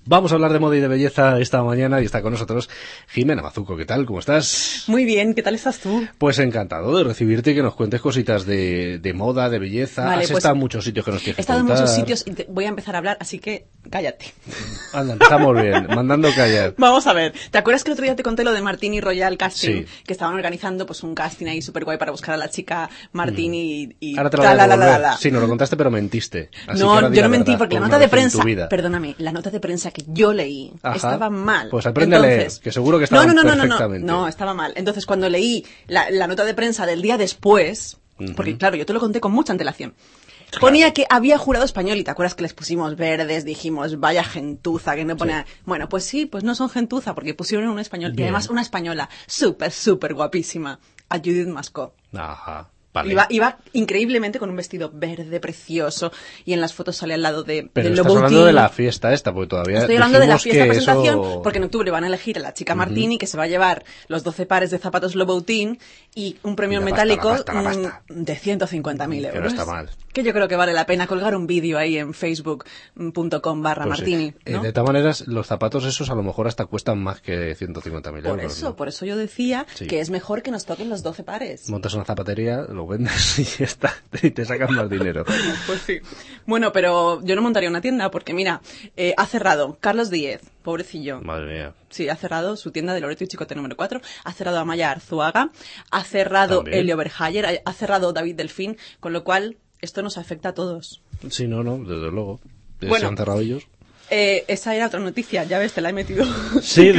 Vamos a hablar de moda y de belleza esta mañana y está con nosotros Jimena Mazuco. ¿Qué tal? ¿Cómo estás? Muy bien, ¿qué tal estás tú? Pues encantado de recibirte y que nos cuentes cositas de moda, de belleza. Vale, Has pues estado en muchos sitios que nos tienes que He estado en contar. muchos sitios y voy a empezar a hablar, así que cállate. Anda, empezamos bien, mandando callar. Vamos a ver, ¿te acuerdas que el otro día te conté lo de Martini Royal Casting? Sí. Que estaban organizando pues un casting ahí súper guay para buscar a la chica Martini y Ahora te lo voy a devolver. la. Sí, nos lo contaste, pero mentiste. Así que No, ahora di yo la no mentí verdad, porque la por nota una de vez en tu prensa, vida. perdóname, la nota de prensa que yo leí estaba mal. Pues aprende a leer, que seguro que estaba perfectamente. No, estaba mal. Entonces cuando leí la nota de prensa del día después, porque claro, yo te lo conté con mucha antelación, ponía que había jurado español y te acuerdas que les pusimos verdes, dijimos vaya gentuza, que no ponía... Sí. Bueno, pues sí, pues no son gentuza porque pusieron un español. Bien. Y además una española súper guapísima, a Judith Mascó. Ajá. Vale. Iba increíblemente con un vestido verde precioso y en las fotos sale al lado de Pero del estás hablando de la fiesta esta, porque todavía estoy hablando de la fiesta de presentación, eso... porque en octubre van a elegir a la chica Martini, que se va a llevar los 12 pares de zapatos Louboutin y un premio metálico la pasta. De 150.000 euros. Que no está mal. Que yo creo que vale la pena colgar un vídeo ahí en facebook.com/Martini. Pues, ¿no? De todas maneras, los zapatos esos a lo mejor hasta cuestan más que 150.000 euros. Por eso yo decía que es mejor que nos toquen los 12 pares. Montas una zapatería, lo vendes y ya está, y te sacan más dinero. Pues sí. Bueno, pero yo no montaría una tienda porque mira, ha cerrado Carlos Díez, pobrecillo. Madre mía. Sí, ha cerrado su tienda de Loreto y Chicote número 4, ha cerrado Amaya Arzuaga, ha cerrado Elio Berhayer, ha cerrado David Delfín, con lo cual esto nos afecta a todos. Sí, no, desde luego. Bueno, ¿se han cerrado ellos? Esa era otra noticia, ya ves, te la he metido. Sí,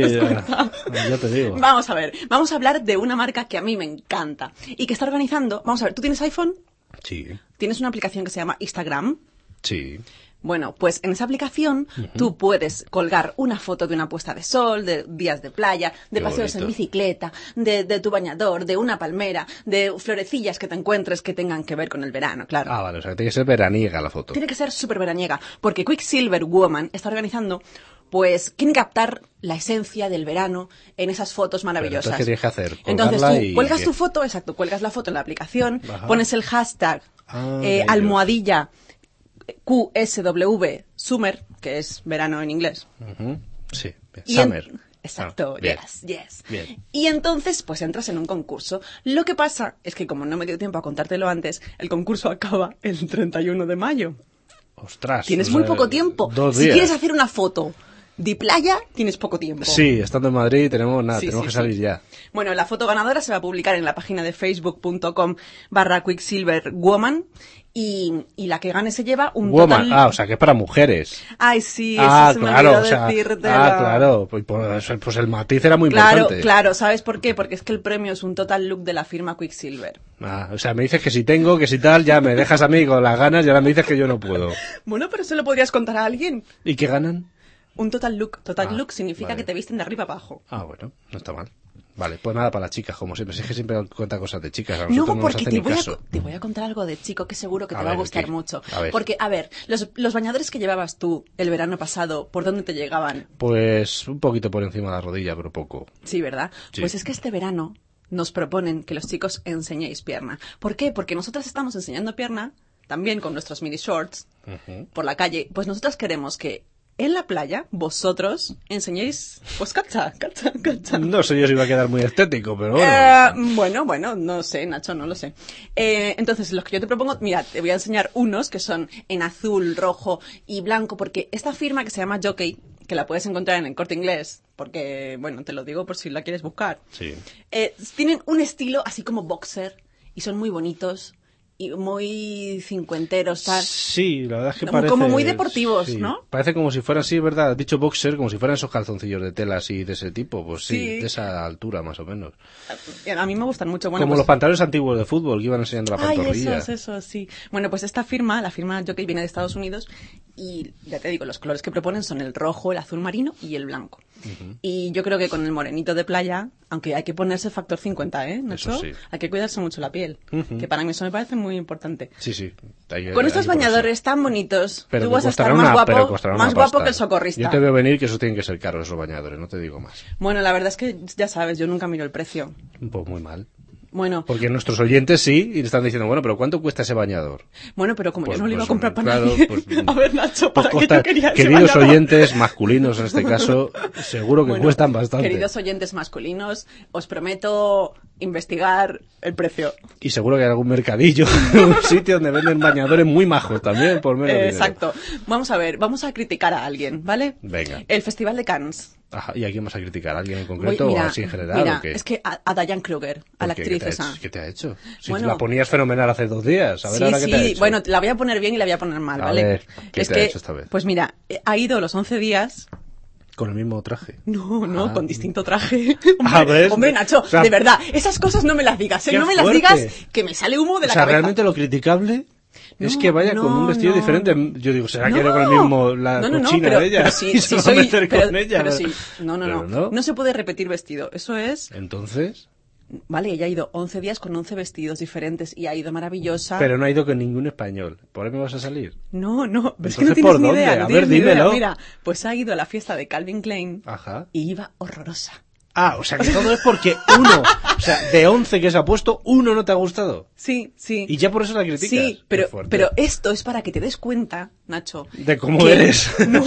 ya te digo. Vamos a ver, vamos a hablar de una marca que a mí me encanta y que está organizando... Vamos a ver, ¿tú tienes iPhone? Sí. ¿Tienes una aplicación que se llama Instagram? Sí. Bueno, pues en esa aplicación tú puedes colgar una foto de una puesta de sol, de días de playa, de paseos en bicicleta, de tu bañador, de una palmera, de florecillas que te encuentres que tengan que ver con el verano, claro. Ah, vale, o sea, tiene que ser veraniega la foto. Tiene que ser súper veraniega, porque Quicksilver Woman está organizando, pues, quieren captar la esencia del verano en esas fotos maravillosas. Entonces, ¿qué tienes que hacer? Entonces tú cuelgas tu foto, exacto, cuelgas la foto en la aplicación, pones el hashtag almohadilla QSW Summer, que es verano en inglés. Sí, Summer. Exacto, bien. yes. Bien. Y entonces, pues entras en un concurso. Lo que pasa es que, como no me dio tiempo a contártelo antes, el concurso acaba el 31 de mayo. Ostras. Tienes muy poco tiempo. 2 días. Si quieres hacer una foto de playa, tienes poco tiempo. Sí, estando en Madrid tenemos que salir ya. Bueno, la foto ganadora se va a publicar en la página de facebook.com/quicksilverwoman y la que gane se lleva un total... O sea, que es para mujeres. Ay, sí, eso se me olvidó decírtelo. Claro, pues el matiz era muy importante. Claro, ¿sabes por qué? Porque es que el premio es un total look de la firma Quicksilver. O sea, me dices que si tengo, que si tal, ya me dejas a mí con las ganas y ahora me dices que yo no puedo. Bueno, pero eso lo podrías contar a alguien. ¿Y qué ganan? Un total look. Total look significa que te visten de arriba abajo. Bueno, no está mal. Vale, pues nada para las chicas, como siempre. Si es que siempre cuenta cosas de chicas. No, porque te voy a contar algo de chico que seguro que te va a gustar mucho. Porque, a ver, los bañadores que llevabas tú el verano pasado, ¿por dónde te llegaban? Pues un poquito por encima de la rodilla, pero poco. Sí, ¿verdad? Sí. Pues es que este verano nos proponen que los chicos enseñéis pierna. ¿Por qué? Porque nosotras estamos enseñando pierna, también con nuestros mini shorts, por la calle. Pues nosotras queremos que en la playa, vosotros enseñéis, pues cacha. No sé yo si va a quedar muy estético, pero bueno. Bueno, no sé, Nacho, no lo sé. Entonces, los que yo te propongo, mira, te voy a enseñar unos que son en azul, rojo y blanco, porque esta firma que se llama Jockey, que la puedes encontrar en el Corte Inglés, porque, bueno, te lo digo por si la quieres buscar. Sí. Tienen un estilo así como boxer y son muy bonitos. Y muy cincuenteros, tal. Sí, la verdad es que parece... Como muy deportivos, sí, ¿no? Parece como si fueran, sí, ¿verdad? Has dicho boxer, como si fueran esos calzoncillos de tela así, de ese tipo. Pues sí, de esa altura, más o menos. A mí me gustan mucho. Bueno, como pues... los pantalones antiguos de fútbol que iban enseñando la pantorrilla. Esos, sí. Bueno, pues esta firma, la firma Jockey, viene de Estados Unidos y, ya te digo, los colores que proponen son el rojo, el azul marino y el blanco. Y yo creo que con el morenito de playa, aunque hay que ponerse factor 50, Nacho? Eso sí. Hay que cuidarse mucho la piel, que para mí eso me parece muy importante. Sí. Con estos bañadores tan bonitos, pero tú vas a estar más guapo que el socorrista. Yo te veo venir que esos tienen que ser caros, esos bañadores, no te digo más. Bueno, la verdad es que ya sabes, yo nunca miro el precio. Pues muy mal. Bueno. Porque nuestros oyentes sí, y le están diciendo, bueno, pero ¿cuánto cuesta ese bañador? Bueno, pero como Pues- yo no lo iba a pues, comprar para claro, nadie. pues- A ver, Nacho, Pues ¿para qué costa- yo quería ese queridos bañador? oyentes masculinos en este caso, seguro que Bueno, cuestan bastante. Queridos oyentes masculinos, os prometo investigar el precio. Y seguro que hay algún mercadillo, un sitio donde venden bañadores muy majos también, por menos dinero. Exacto. Vamos a ver, vamos a criticar a alguien, ¿vale? Venga. El Festival de Cannes. Ajá, ¿y a quién vas a criticar? ¿A alguien en concreto Mira, o así en general? mira, ¿o qué? es que a Diane Kruger, a la ¿Por qué? actriz ¿Qué te ha esa. hecho? ¿Qué te ha hecho? Si Bueno. la ponías fenomenal hace 2 días, a ver ahora qué te ha hecho. Bueno, la voy a poner bien y la voy a poner mal, A ¿vale? ver, ¿qué es te ha que, hecho esta vez? pues mira, ha ido los 11 días. Con el mismo traje. No, Ah. con distinto traje. A ver. Hombre, Nacho, O sea, de verdad, esas cosas no me las digas, ¿eh? ¡Qué No me las fuerte! digas que me sale humo de O la sea, cabeza. realmente lo criticable es No, que vaya con no, un vestido no, diferente. no. Yo digo, ¿será No. que era con el mismo, la cochina pero, de ella? pero sí, y sí se va a soy, meter pero, con ella. pero sí, no. Pero No se puede repetir vestido. Eso es, Entonces, vale, ella ha ido 11 días con 11 vestidos diferentes y ha ido maravillosa. pero no ha ido con ningún español. ¿Por ahí me vas a salir? No, es que Entonces, no tienes ¿por ni dónde? idea. A No ver, tienes ni idea. dímelo. Mira, pues ha ido a la fiesta de Calvin Klein Ajá. y iba horrorosa. Ah, o sea que todo es porque uno, o sea, de 11 que se ha puesto, uno no te ha gustado. Sí. Y ya por eso la criticas. Sí, Qué pero, fuerte. pero esto es para que te des cuenta, Nacho. De cómo que- eres. No,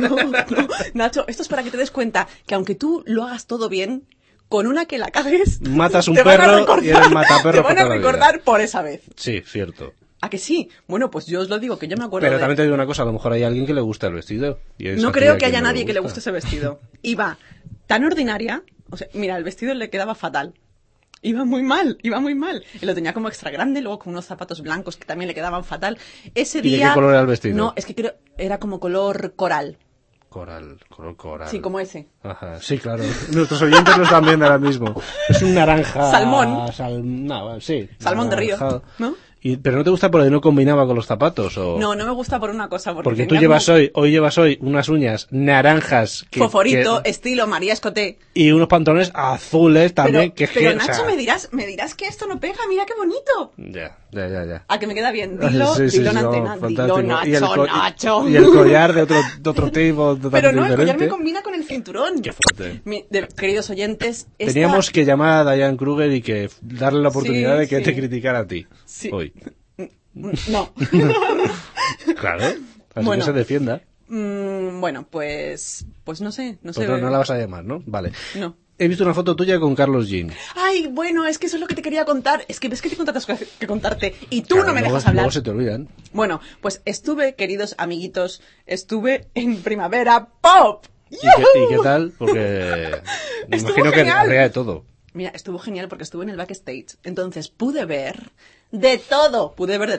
Nacho, esto es para que te des cuenta que aunque tú lo hagas todo bien, con una que la cagues, Matas un te van a perro recordar- y eres mataperros te van para a toda la recordar vida. por esa vez. Sí, cierto. ¿A que sí? Bueno, pues yo os lo digo, que yo me acuerdo Pero de... también te digo una cosa, a lo mejor hay alguien que le gusta el vestido. Y es No a ti creo a que quien haya no nadie que le guste ese vestido. Iba tan ordinaria, o sea, mira, el vestido le quedaba fatal. Iba muy mal. Y lo tenía como extra grande, luego con unos zapatos blancos que también le quedaban fatal. Ese ¿Y de día... qué color era el vestido? No, es que creo, era como color coral. Color coral. Sí, como ese. Ajá, sí, claro. Nuestros oyentes lo están viendo ahora mismo. Es un naranja... Salmón. Sí. Salmón de río, anaranjado. ¿no? ¿Pero no te gusta porque no combinaba con los zapatos? O... No me gusta por una cosa. Porque tú tenía llevas como hoy llevas unas uñas naranjas Foforito, estilo María Escoté. y unos pantalones azules también. Pero Nacho, me dirás que esto no pega, mira qué bonito. Ya. A que me queda bien. Dilo, Sí, dilo en no, antena. fantástico. Dilo, Nacho. Y el collar de otro tipo totalmente Pero no, el collar diferente. me combina con el cinturón. Qué fuerte. Queridos oyentes, Teníamos que llamar a Diane Kruger y que darle la oportunidad Sí, de que sí. te criticara a ti. Sí. Hoy. No. Claro. Así Bueno. que se defienda. Bueno, pues no sé. Pues no la vas a llamar, ¿no? Vale. No. He visto una foto tuya con Carlos Jean. Ay, bueno, es que eso es lo que te quería contar. Es que ves que tengo tantas cosas que contarte y tú Claro, no me luego- dejas hablar. Luego se te olvidan. Bueno, pues queridos amiguitos, estuve en Primavera Pop. ¿Y qué tal? Porque me Estuvo imagino que genial. habría de todo. Mira, estuvo genial porque estuve en el backstage. Entonces pude ver de todo.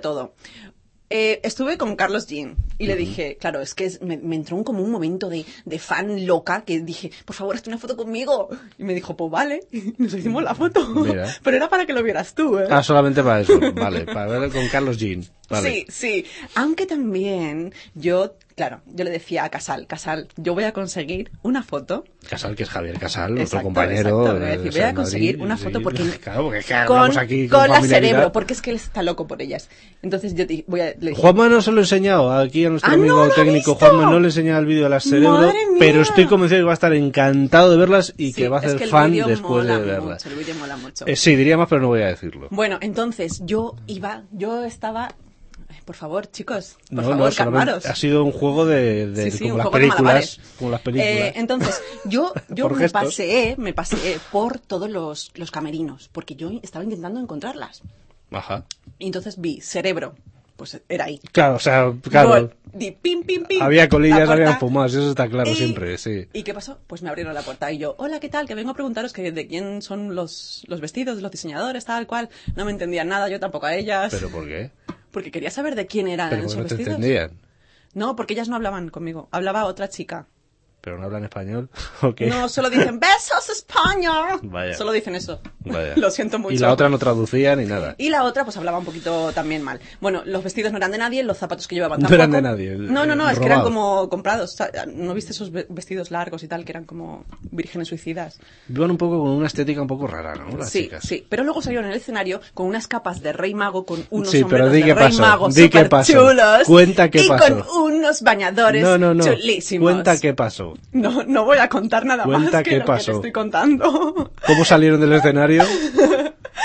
Estuve con Carlos Jean y le dije, claro, es que me entró como un momento de fan loca que dije, por favor, hazte una foto conmigo. Y me dijo, pues vale, y nos hicimos la foto. Mira. Pero era para que lo vieras tú, ¿eh? Ah, solamente para eso. Vale, para ver con Carlos Jean. Vale. Sí. Aunque también yo le decía a Casal, yo voy a conseguir una foto. Casal, que es Javier Casal, nuestro Exacto, compañero. exacto, voy a decir, voy a conseguir una foto porque Claro, porque es que hablamos aquí con la familiaridad. Cerebro, porque es que él está loco por ellas. Entonces yo le dije, Juanma no se lo he enseñado aquí a nuestro ¡Ah, amigo no lo ha técnico. visto! Juanma no le he enseñado el vídeo de las Cerebro, ¡Madre mía! pero estoy convencido que va a estar encantado de verlas y sí, que va a es ser que el fan vídeo después de mola verlas. mucho, el vídeo mola mucho. Sí, diría más, pero no voy a decirlo. Bueno, entonces yo estaba... Por favor, chicos, por No, favor, solamente calmaros. ha sido un juego Sí, como un las juego de malabares. películas. Como las películas. Entonces, yo Por me gestos. paseé por todos los camerinos, porque yo estaba intentando encontrarlas. Ajá. Y entonces vi Cerebro, pues era ahí. Claro, o sea, claro. Di pim, pim, pim. Había colillas, la puerta. habían fumadas, eso está claro Y- siempre, sí. ¿Y qué pasó? Pues me abrieron la puerta y yo, hola, ¿qué tal? Que vengo a preguntaros que de quién son los vestidos, los diseñadores, tal cual. No me entendían nada, yo tampoco a ellas. ¿Pero por qué? Porque quería saber de quién eran Pero esos porque no te vestidos. entendían. No, porque ellas no hablaban conmigo. Hablaba otra chica. ¿Pero no hablan español? ¿O qué? No, solo dicen, besos España. Vaya. Solo dicen eso. Vaya. Lo siento mucho. Y la otra no traducía ni nada. Y la otra, pues hablaba un poquito también mal. Bueno, los vestidos no eran de nadie, los zapatos que llevaban No tampoco. eran de nadie, No, es que eran robados. como comprados. O sea, ¿no viste esos vestidos largos y tal, que eran como vírgenes suicidas? Vivan un poco con una estética un poco rara, ¿no? Las Sí, chicas. sí. Pero luego salieron en el escenario con unas capas de Rey Mago, con unos Sí, pero sombreros di de qué Rey pasó, Mago di qué pasó. superchulos. Cuenta qué y pasó. con unos bañadores No. chulísimos. Cuenta qué pasó. No voy a contar nada Cuenta más que qué lo pasó. que te estoy contando. ¿Cómo salieron del escenario?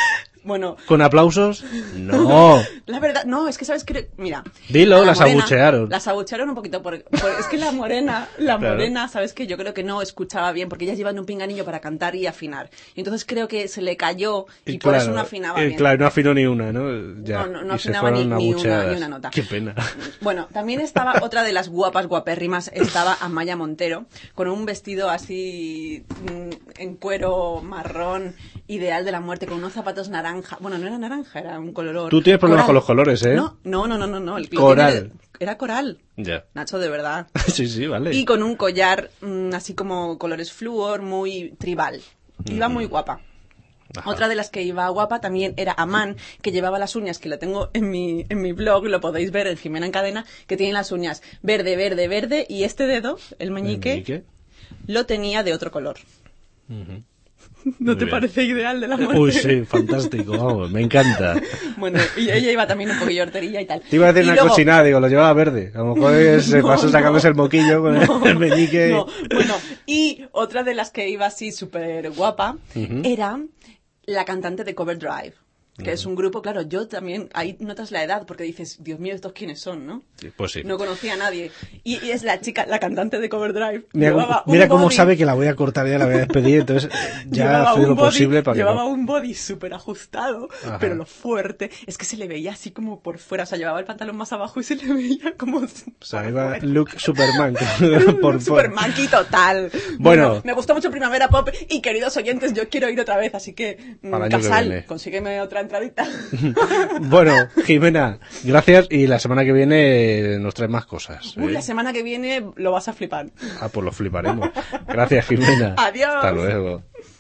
Bueno. ¿Con aplausos? No. La verdad, no, es que sabes que, mira. Dilo, las abuchearon. Las abuchearon un poquito, es que la morena, sabes que yo creo que no escuchaba bien, porque ellas llevan un pinganillo para cantar y afinar. Y entonces creo que se le cayó y por eso no afinaba bien. Claro, no afinó ni una, ¿no? Ya, no afinaba ni una nota. Qué pena. Bueno, también estaba otra de las guapas, guapérrimas, estaba Amaya Montero, con un vestido así en cuero marrón, ideal de la muerte, con unos zapatos naranja. Bueno, no era naranja, era un color. Tú tienes problemas coral. Con los colores, ¿eh? No. El coral. Era coral. Ya. Nacho, de verdad. Sí, vale. Y con un collar así como colores flúor, muy tribal. Iba muy guapa. Ajá. Otra de las que iba guapa también era Amán, que llevaba las uñas, que lo tengo en mi blog, lo podéis ver en Jimena en Cadena, que tiene las uñas verde, y este dedo, el meñique, lo tenía de otro color. ¿No te parece ideal de la muerte? Uy, sí, fantástico, vamos, me encanta. Bueno, y ella iba también un poquillo horterilla y tal. Te iba a decir una cochinada, digo, lo llevaba verde. A lo mejor se pasó sacándose el moquillo con el meñique. No, bueno, y otra de las que iba así súper guapa era la cantante de Cover Drive. Que es un grupo, claro, yo también, ahí notas la edad, porque dices, Dios mío, ¿estos quiénes son, no? Sí, pues sí. No conocía a nadie. Y es la chica, la cantante de Cover Drive. Mira cómo sabe que la voy a cortar, ya la voy a despedir, entonces ya hace lo posible para que llevaba un body súper ajustado, pero lo fuerte es que se le veía así como por fuera, o sea, llevaba el pantalón más abajo y se le veía como... O sea, iba look Superman. Supermanqui total. Bueno, me gustó mucho Primavera Pop y, queridos oyentes, yo quiero ir otra vez, así que, Casal, consígueme otra entradita. Bueno, Jimena, gracias, y la semana que viene nos traes más cosas. La semana que viene lo vas a flipar. Pues lo fliparemos. Gracias, Jimena. Adiós. Hasta luego.